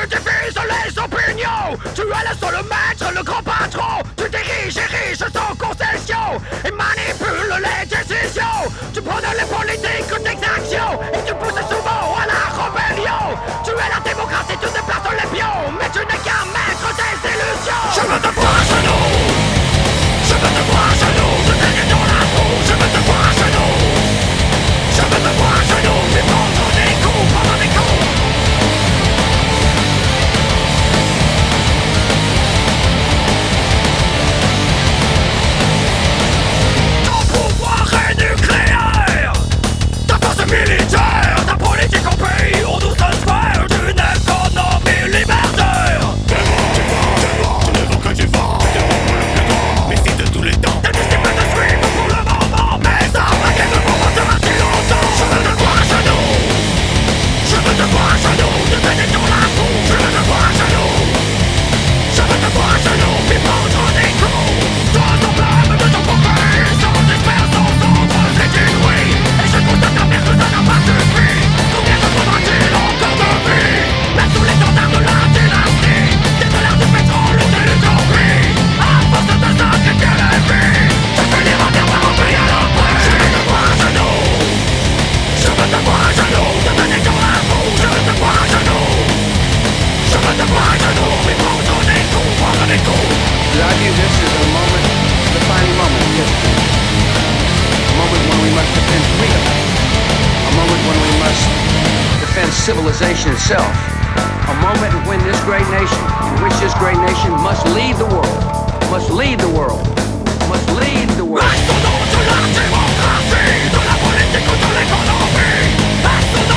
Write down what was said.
tu divises les opinions. Tu es le seul maître, le grand patron. Tu diriges et riches sans concession et manipules les décisions. Tu prônes les politiques d'exaction et tu pousses souvent à la rébellion. Tu es la démocratie, tu déplaces les pions, mais tu n'es qu'un maître des illusions. Je veux te voir à genoux. Je veux te voir à genoux, te tenir dans la boue. Je veux te voir à genoux. Je veux te voir à genoux, mais prendre des coups, prendre des coups. Ton pouvoir est nucléaire, ta force militaire, ta politique au pays, on nous transfère d'une économie libertaire. Tu ne vends que du vent, tu ne vends pour le plus grand, mais c'est de tous les temps. Tes disciples te suivent pour le moment, mais ça va quelque part te marcher longtemps. Je veux te voir à genoux. Je veux te voir à genoux, te tenir dans la boue. Je veux te voir à genoux. Je veux te voir à genoux, puis prendre des coups. Toi ton blâme de ton pauvre, sans espère, sans sombre, c'est inouï. Et je constate ta merde, ça n'a pas suffi. Combien te faudra-t-il encore de vie? Même sous les standards de la dynastie, des dollars de pétrole ou de l'utopie. À force de te sacrifier la vie, je finirai bien par oublier leur prix. Je veux te voir à genoux. Je veux te voir à genoux, te tenir dans la boue. Je veux te voir à genoux. Je veux te voir à genoux, mais prendre des coups, prendre des coups. I view this as a moment, a defining moment in history. A moment when we must defend freedom. A moment when we must defend civilization itself. A moment when this great nation, in which this great nation must lead the world. Must lead the world. Must lead the world. Est-ce au nom de la démocratie, de la politique ou de l'économie? Est-ce au